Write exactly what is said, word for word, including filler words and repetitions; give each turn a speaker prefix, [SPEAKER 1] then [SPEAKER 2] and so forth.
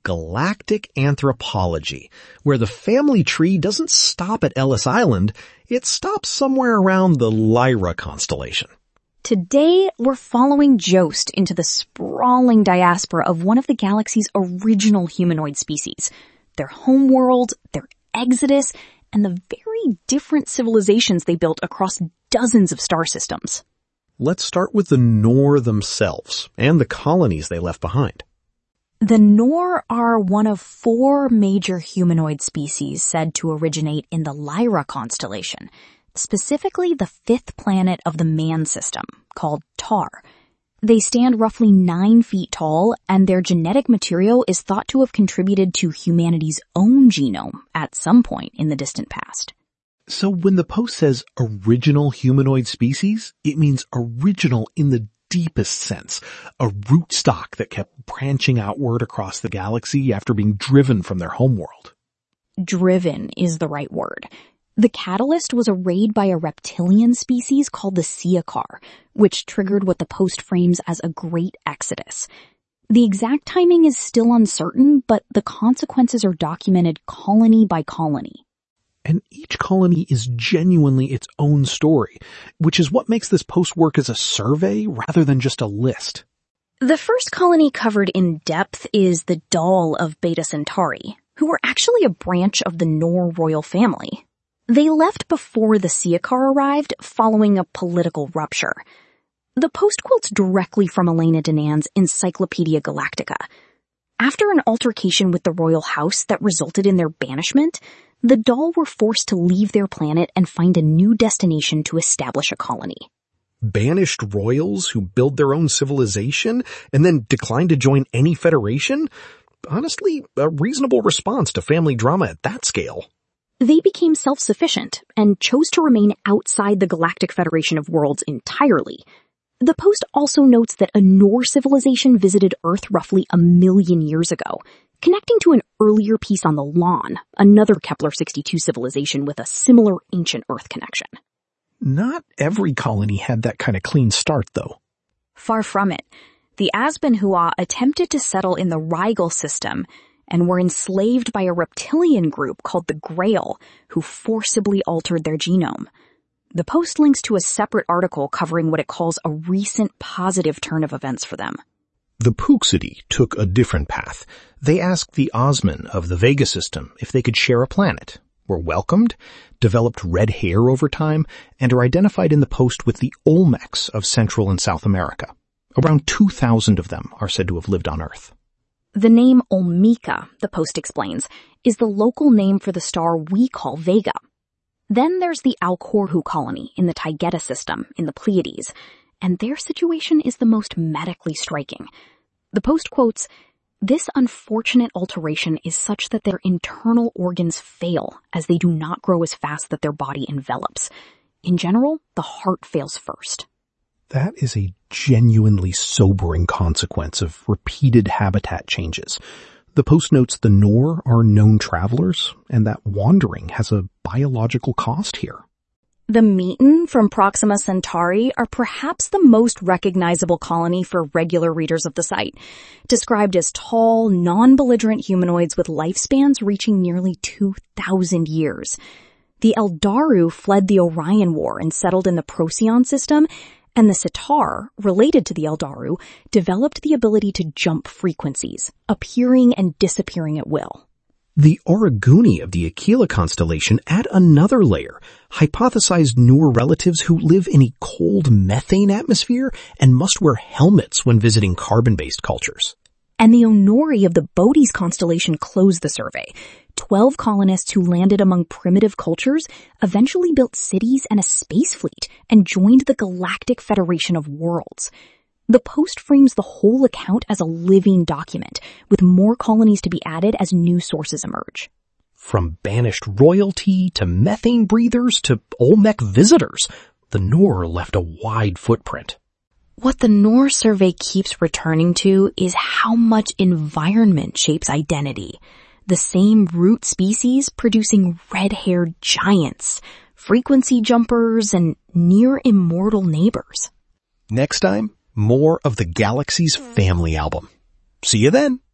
[SPEAKER 1] galactic anthropology, where the family tree doesn't stop at Ellis Island, it stops somewhere around the Lyra constellation.
[SPEAKER 2] Today, we're following Jost into the sprawling diaspora of one of the galaxy's original humanoid species, their homeworld, their exodus, and the very different civilizations they built across dozens of star systems.
[SPEAKER 1] Let's start with the Noor themselves and the colonies they left behind.
[SPEAKER 2] The Noor are one of four major humanoid species said to originate in the Lyra constellation, specifically the fifth planet of the Man system, called Tar. They stand roughly nine feet tall, and their genetic material is thought to have contributed to humanity's own genome at some point in the distant past.
[SPEAKER 1] So when the post says original humanoid species, it means original in the deepest sense, a rootstock that kept branching outward across the galaxy after being driven from their homeworld.
[SPEAKER 2] Driven is the right word. The catalyst was a raid by a reptilian species called the Siakar, which triggered what the post frames as a great exodus. The exact timing is still uncertain, but the consequences are documented colony by colony.
[SPEAKER 1] And each colony is genuinely its own story, which is what makes this post work as a survey rather than just a list.
[SPEAKER 2] The first colony covered in depth is the Dal of Beta Centauri, who were actually a branch of the Noor royal family. They left before the Siakar arrived, following a political rupture. The post quotes directly from Elena Danan's Encyclopedia Galactica. After an altercation with the royal house that resulted in their banishment, the Dal were forced to leave their planet and find a new destination to establish a colony.
[SPEAKER 1] Banished royals who build their own civilization and then decline to join any federation? Honestly, a reasonable response to family drama at that scale.
[SPEAKER 2] They became self-sufficient and chose to remain outside the Galactic Federation of Worlds entirely. The post also notes that a Noor civilization visited Earth roughly a million years ago, connecting to an earlier piece on the Lawn, another Kepler sixty-two civilization with a similar ancient Earth connection.
[SPEAKER 1] Not every colony had that kind of clean start, though.
[SPEAKER 2] Far from it. The Asbenhua attempted to settle in the Rigel system and were enslaved by a reptilian group called the Grail, who forcibly altered their genome. The post links to a separate article covering what it calls a recent positive turn of events for them.
[SPEAKER 3] The Puxidae took a different path. They asked the Osman of the Vega system if they could share a planet, were welcomed, developed red hair over time, and are identified in the post with the Olmecs of Central and South America. Around two thousand of them are said to have lived on Earth.
[SPEAKER 2] The name Olmeca, the post explains, is the local name for the star we call Vega. Then there's the Alcorhu colony in the Taygeta system in the Pleiades, and their situation is the most medically striking. The post quotes, "This unfortunate alteration is such that their internal organs fail as they do not grow as fast that their body envelops. In general, the heart fails first."
[SPEAKER 3] That is a genuinely sobering consequence of repeated habitat changes. The post notes the Noor are known travelers, and that wandering has a biological cost here.
[SPEAKER 2] The Meton from Proxima Centauri are perhaps the most recognizable colony for regular readers of the site, described as tall, non-belligerent humanoids with lifespans reaching nearly two thousand years. The Eldaru fled the Orion War and settled in the Procyon system, and the Sitar, related to the Eldaru, developed the ability to jump frequencies, appearing and disappearing at will.
[SPEAKER 3] The Origuni of the Aquila constellation add another layer, hypothesized Noor relatives who live in a cold methane atmosphere and must wear helmets when visiting carbon-based cultures.
[SPEAKER 2] And the Onori of the Bootes constellation closed the survey. Twelve colonists who landed among primitive cultures eventually built cities and a space fleet and joined the Galactic Federation of Worlds. The post frames the whole account as a living document, with more colonies to be added as new sources emerge.
[SPEAKER 3] From banished royalty to methane breathers to Olmec visitors, the Noor left a wide footprint.
[SPEAKER 2] What the Noor survey keeps returning to is how much environment shapes identity. The same root species producing red-haired giants, frequency jumpers, and near-immortal neighbors.
[SPEAKER 3] Next time, more of the Galaxy's Family album. See you then.